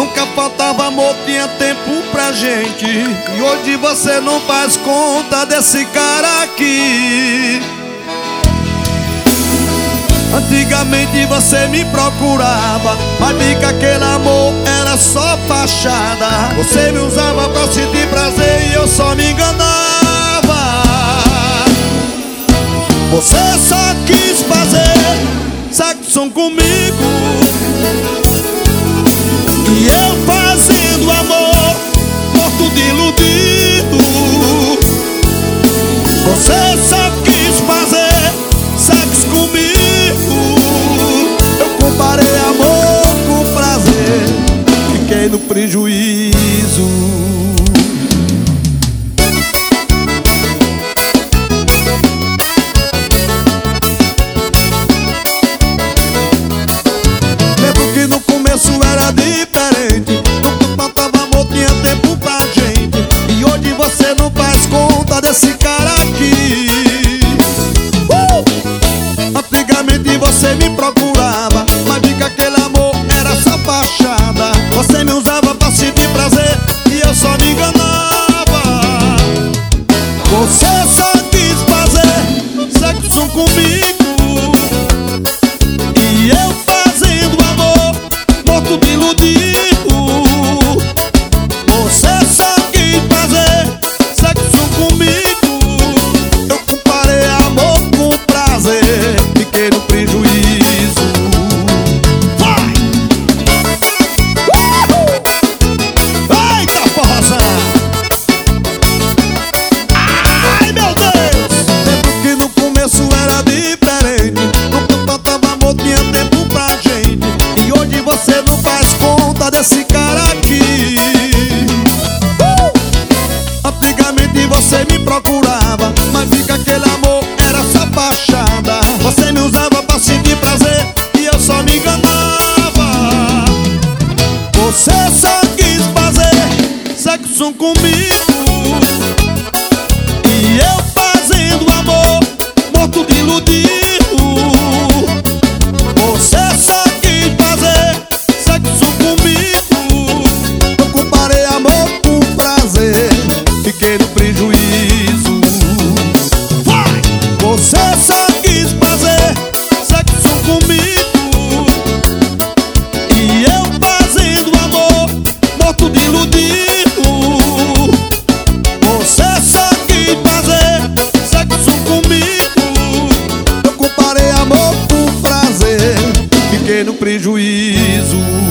Nunca faltava amor, tinha tempo pra gente. E hoje você não faz conta desse cara aqui. Antigamente você me procurava, mas vi que aquele amor era só fachada. Você me usava pra sentir prazer e eu só me enganava. Você só quis fazer sexo comigo e eu fazendo amor, morto de iludido. Você só quis fazer sexo comigo. Eu comparei amor com prazer, fiquei no prejuízo. Lembro que no começo era diferente. Nunca faltava amor, tinha tempo pra gente. E hoje você não faz conta desse cara aqui. Antigamente você me procurava, mas vi que aquele amor era só fachada. Você me usava pra sentir prazer e eu só me enganava. Você só quis fazer sexo comigo e eu fazendo amor, morto de iludido. Você só quis fazer sexo comigo. Eu comparei amor com prazer, fiquei no prejuízo. Vai! Eita, forrozão! Ai, meu Deus! Lembro que no começo era diferente. Nunca faltava amor, tinha tempo pra gente. E hoje você não faz conta desse cara aqui. Antigamente você me procurava, mas vi que aquele amor era só fachada. Você me usava pra sentir prazer e eu só me enganava. Você só quis fazer sexo comigo e eu fazendo amor, morto de iludido. Você só quis fazer sexo comigo. Eu comparei amor com prazer, fiquei no prejuízo. Vai! Você só quis fazer sexo comigo e eu fazendo amor, morto de iludido. Você só quis fazer sexo comigo. Eu comparei amor com prazer, fiquei no prejuízo.